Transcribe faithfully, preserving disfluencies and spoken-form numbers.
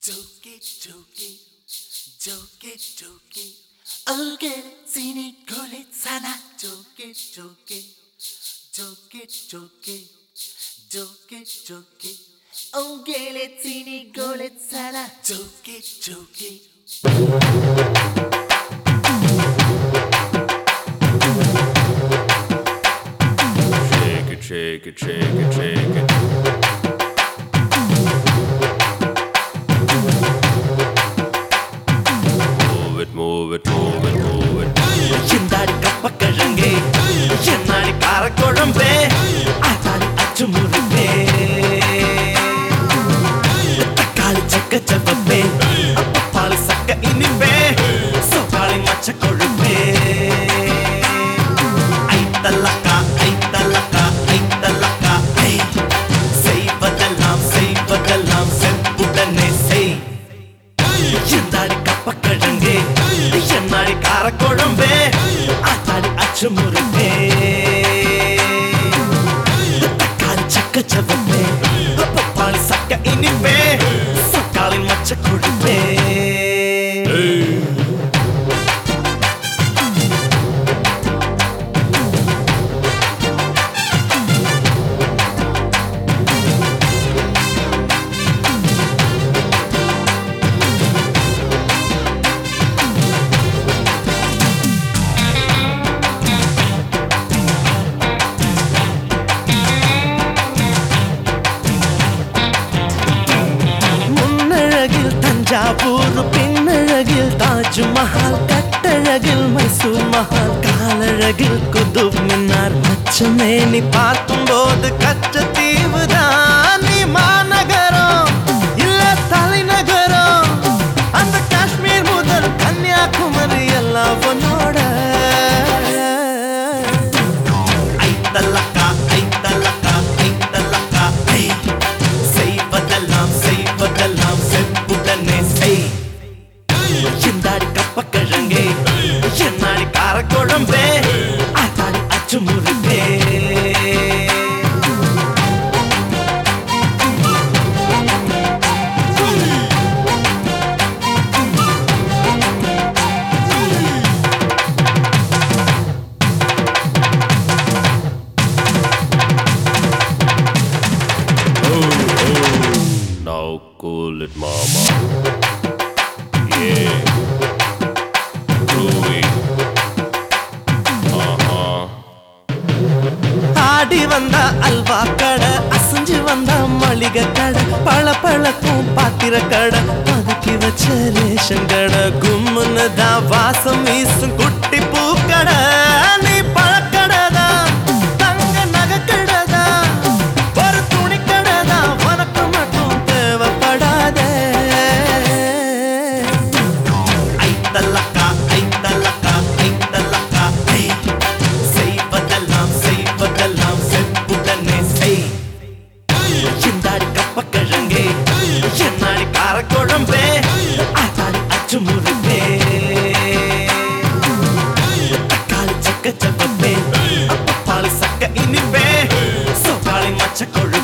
Joki, joki, joki, joki. Ogele zini gole sana. Joki, joki, joki, joki, joki, joki. Ogele zini gole sana. Joki, joki. Shake it, shake it, shake it, shake it. Move it, move it, move it, move it. Yendari kappakirange, yennari karakolambe, aatari achumurube. Takkali chakka chavabbe, appali sakka inibbe, sokali macha kolubbe. Aitalaka, aitalaka, aitalaka, hey. Seivadellam, seivadellam, seppudane sei. Yendari kappakirange, yennari karakolambe, aatari achumurube. Takkali chakka chavabbe, appali sakka inibbe, sokali macha kolubbe. Thanjavur பெண்ணழகில் Taj Mahal கட்டழகில் Mysore Mahal காலழகில் Qutub Minar மச்சமே நீ பார்க்கும் போது கச்சத்தீவுதான் நீ மாநகரம் இல்ல தலைநகரம் அந்த காஷ்மீர் முதல் கன்னியாகுமரி எல்லாம் உன்னோட ஐத்தலக்கா ஐத்தலக்கா ஐத்தலக்கா ஐ செய்வதெல்லாம் செய்வதெல்லாம் செப்புடனே செய் எந்தாடி கப்பக்கிழங்கே என்னாடி காரக்குழம்பே ஆத்தாடி அச்சுமுருகே Now cool it, mama. Yeah. Groovy. Uh-huh. ஆடி வந்த அல்வா கடை அசைஞ்சு வந்த மளிகை கடை பழ பழக்கும் பாத்திர கடை பதுக்கி வச்ச ரேஷன் கடை கும்முன்னு தான் வாசம் வீசும் குட்டி பூக்கடை நீ பழக்கடை தான் தங்க நகை கடை தான் ஒரு துணி கடை தான் உனக்கு மட்டும் தேவைப்படாத ஐத்தலக்கா ஐத்தலக்கா ஐத்தலக்கா ஐ செய்வதெல்லாம் செய்வதெல்லாம் செப்புடனே செய் எந்தாடி கப்பக்கிழங்கே என்னாடி காரக்குழம்பே ஆத்தாடி அச்சுமுருகே தக்காளி சக்க சப்பப்பே அப்பப்பாளி சக்க இனிப்பே சோக்காளி மச்ச கொழு